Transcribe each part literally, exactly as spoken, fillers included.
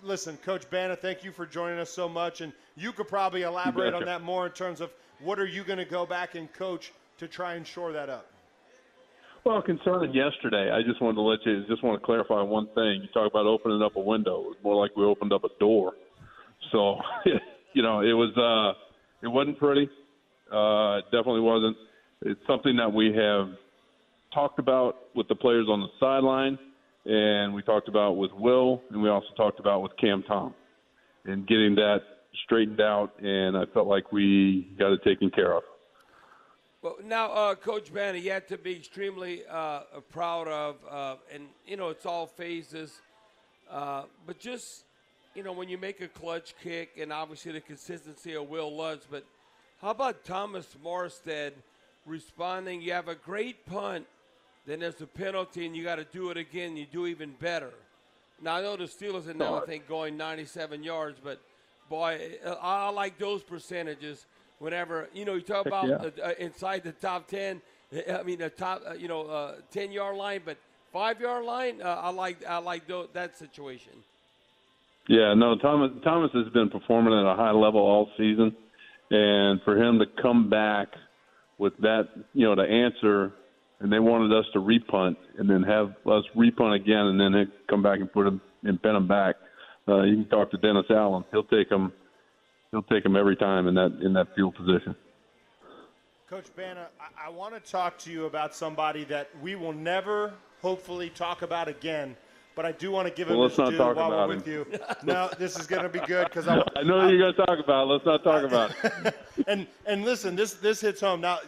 listen, Coach Bana, thank you for joining us so much. And you could probably elaborate on that more in terms of what are you going to go back and coach to try and shore that up? Well, concerning yesterday, I just wanted to let you, just want to clarify one thing. You talk about opening up a window. It was more like we opened up a door. So, you know, it was, uh, it wasn't pretty. Uh, it definitely wasn't. It's something that we have talked about with the players on the sideline, and we talked about with Will, and we also talked about with Cam Tom, and getting that straightened out, and I felt like we got it taken care of. Well, now, uh, Coach Bana, you have to be extremely uh, proud of, uh, and, you know, it's all phases. Uh, but just, you know, when you make a clutch kick, and obviously the consistency of Will Lutz, but how about Thomas Morstead responding? You have a great punt, then there's a penalty, and you got to do it again. You do even better. Now, I know the Steelers are now, I think, going ninety-seven yards, but, boy, I like those percentages. Whenever, you know, you talk about yeah. uh, uh, inside the top ten, I mean, the top, uh, you know, uh, ten-yard line, but five-yard line, uh, I like I like th- that situation. Yeah, no, Thomas Thomas has been performing at a high level all season, and for him to come back with that, you know, to answer, and they wanted us to repunt and then have us repunt again and then come back and put him and pin him back. Uh, you can talk to Dennis Allen; he'll take him. He'll take him every time in that in that field position. Coach Bana, I, I want to talk to you about somebody that we will never, hopefully, talk about again. But I do want to give him well, his let's not due talk while about we're him. with you. No, this is going to be good because I. I know you're going to talk about it. Let's not talk about it. and and listen, this this hits home. Now,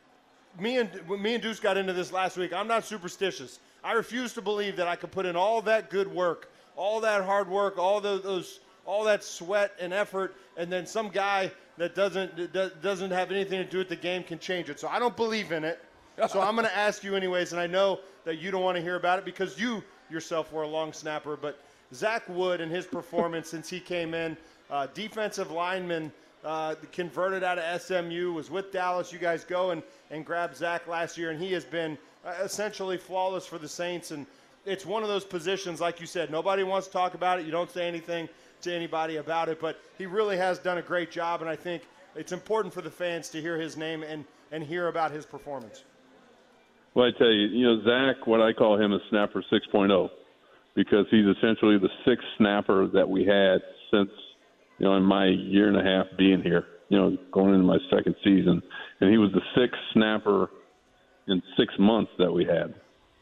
me and me and Deuce got into this last week. I'm not superstitious. I refuse to believe that I could put in all that good work, all that hard work, all those. those all that sweat and effort, and then some guy that doesn't that doesn't have anything to do with the game can change it. So I don't believe in it. So I'm going to ask you anyways, and I know that you don't want to hear about it because you yourself were a long snapper, but Zach Wood and his performance since he came in, uh, defensive lineman, uh, converted out of S M U, was with Dallas. You guys go and, and grab Zach last year, and he has been uh, essentially flawless for the Saints. And it's one of those positions, like you said, nobody wants to talk about it. You don't say anything to anybody about it, but he really has done a great job, and I think it's important for the fans to hear his name and, and hear about his performance. Well, I tell you, you know, Zach, what I call him is Snapper six point oh because he's essentially the sixth snapper that we had since, you know, in my year and a half being here, you know, going into my second season. And he was the sixth snapper in six months that we had.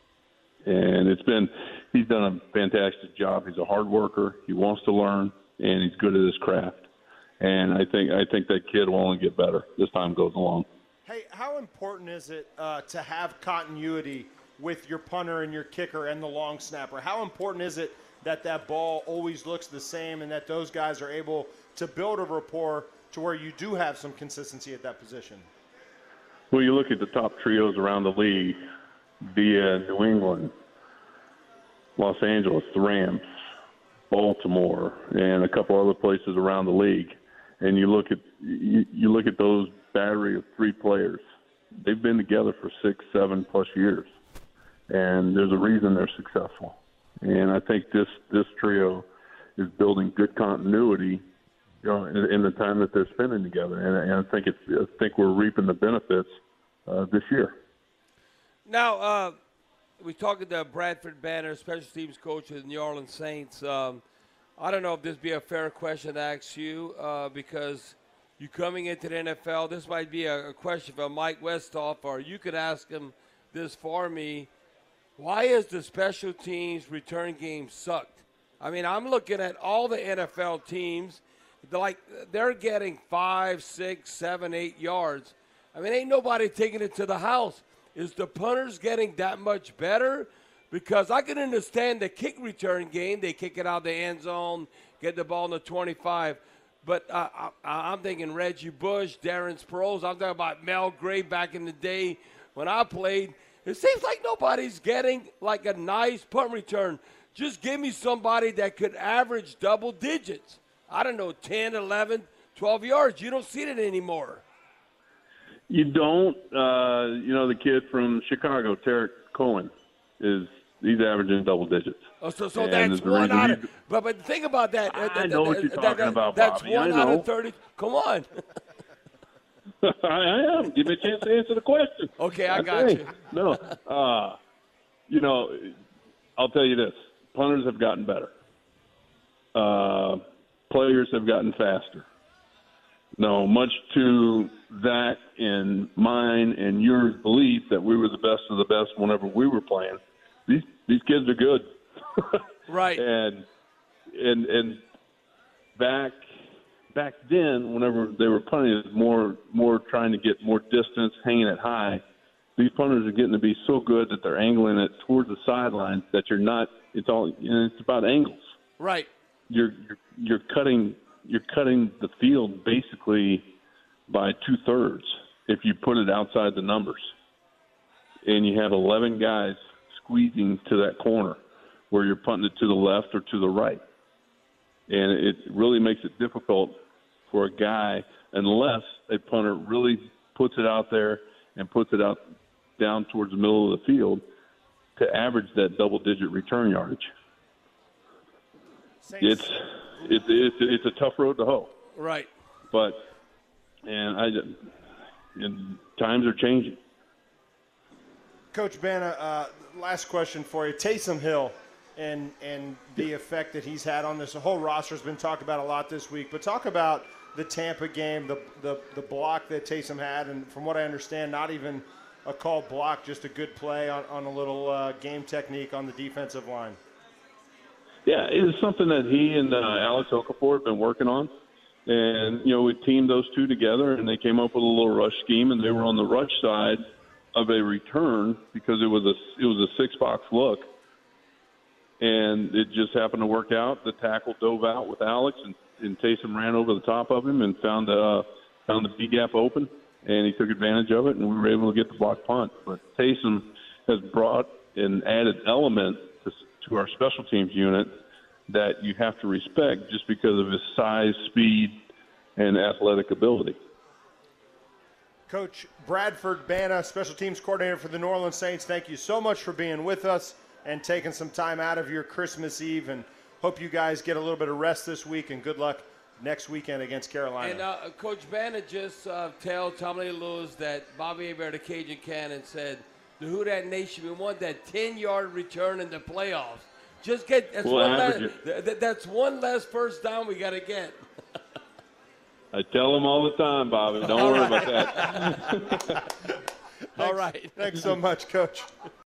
And it's been – he's done a fantastic job. He's a hard worker. He wants to learn, and he's good at his craft. And I think I think that kid will only get better as time goes along. Hey, how important is it uh, to have continuity with your punter and your kicker and the long snapper? How important is it that that ball always looks the same and that those guys are able to build a rapport to where you do have some consistency at that position? Well, you look at the top trios around the league via New England, Los Angeles, the Rams, Baltimore, and a couple other places around the league, and you look at you, you look at those battery of three players. They've been together for six, seven plus years, and there's a reason they're successful. And I think this this trio is building good continuity, you know, in, in the time that they're spending together, and, and I think it's I think we're reaping the benefits uh, this year. Now, uh, we talked to Bradford Banner, special teams coach of the New Orleans Saints. Um, I don't know if this would be a fair question to ask you uh, because you coming into the N F L, this might be a, a question for Mike Westhoff, or you could ask him this for me. Why is the special teams return game sucked? I mean, I'm looking at all the N F L teams, they're like they're getting five, six, seven, eight yards. I mean, ain't nobody taking it to the house. Is the punters getting that much better? Because I can understand the kick return game. They kick it out of the end zone, get the ball in the twenty-five. But uh, I, I'm thinking Reggie Bush, Darren Sproles. I'm talking about Mel Gray back in the day when I played. It seems like nobody's getting like a nice punt return. Just give me somebody that could average double digits. I don't know, ten, eleven, twelve yards. You don't see it anymore. You don't. Uh, you know, the kid from Chicago, Tarek Cohen, is he's averaging double digits. Oh, so so And that's the one reason out he- of. But but think about that. Uh, I that- know what that- you're that- talking that- about, That's Bobby. I one out know. of thirty. Come on. I, I am. Give me a chance to answer the question. Okay, I I got think. you. No, uh, you know, I'll tell you this: punters have gotten better. Uh, players have gotten faster. No, much to that and mine and your belief that we were the best of the best whenever we were playing. These these kids are good. Right. And and and back back then, whenever they were punting, it was more more trying to get more distance, hanging it high. These punters are getting to be so good that they're angling it towards the sideline that you're not. It's all. You know, it's about angles. Right. You're you're, you're cutting you're cutting the field basically by two thirds if you put it outside the numbers, and you have eleven guys squeezing to that corner where you're punting it to the left or to the right. And it really makes it difficult for a guy, unless a punter really puts it out there and puts it out down towards the middle of the field, to average that double-digit return yardage. Saints. It's it's it's it's a tough road to hoe, Right. but and I and times are changing. Coach Banna, uh, last question for you. Taysom Hill and and the effect that he's had on this. The whole roster has been talked about a lot this week, but talk about the Tampa game, the the, the block that Taysom had, and from what I understand, not even a called block, just a good play on, on a little uh, game technique on the defensive line. Yeah, it is something that he and uh, Alex Okafor have been working on. And, you know, we teamed those two together, and they came up with a little rush scheme, and they were on the rush side of a return because it was a, it was a six-box look. And it just happened to work out. The tackle dove out with Alex, and, and Taysom ran over the top of him and found, uh, found the B-gap open, and he took advantage of it, and we were able to get the block punt. But Taysom has brought an added element to, to our special teams unit that you have to respect just because of his size, speed, and athletic ability. Coach Bradford Banna, special teams coordinator for the New Orleans Saints, thank you so much for being with us and taking some time out of your Christmas Eve, and hope you guys get a little bit of rest this week, and good luck next weekend against Carolina. And uh, Coach Banna just uh, tell Tommy Lewis that Bobby Hebert, the Cajun Cannon, said the Who Dat Nation, we want that ten-yard return in the playoffs. Just get that's, We'll one less, average th- th- that's one less first down we got to get. I tell him all the time, Bobby. Don't worry about that. All right. Thanks so much, Coach.